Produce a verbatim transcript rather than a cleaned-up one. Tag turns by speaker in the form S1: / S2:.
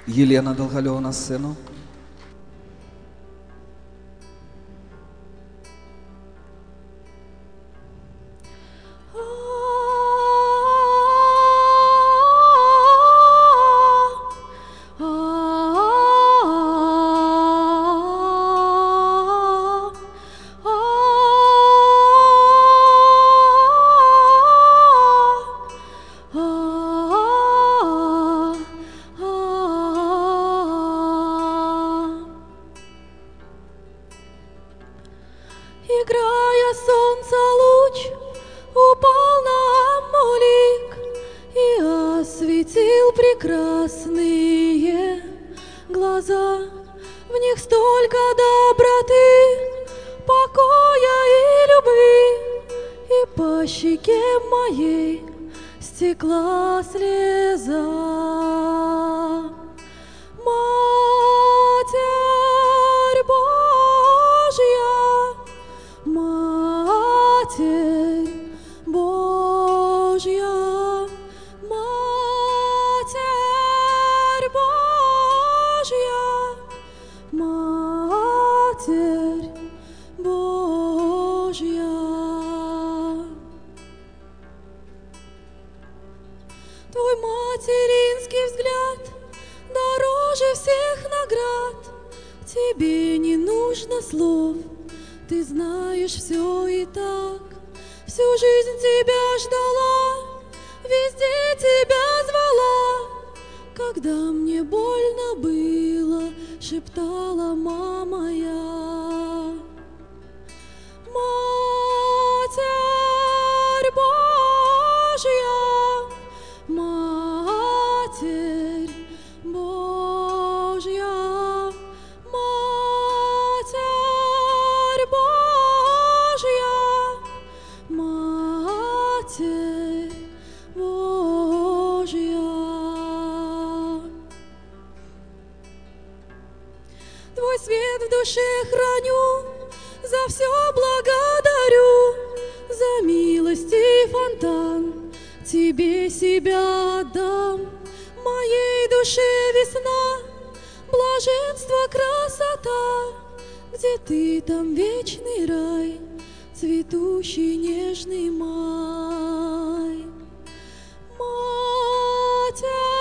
S1: Елена Долголева на сцену.
S2: Играя, солнце луч упал на амулик и осветил прекрасные глаза. В них столько доброты, покоя и любви, и по щеке моей стекла слеза. Матерь Божья, Матерь Божья, Матерь Божья, Матерь Божья. Твой материнский взгляд дороже всех наград. Тебе не нужно слов, ты знаешь все и так. Всю жизнь тебя ждала, везде тебя звала. Когда мне больно было, шептала мама я. Матерь Божья, Матерь Божья, Матерь Божья, Матерь Божья. Твой свет в душе храню, за все благодарю, за милость и фонтан тебе себя отдам. Моей душе весна, блаженство, красота, где ты, там вечный рай, цветущий нежный май. Матерь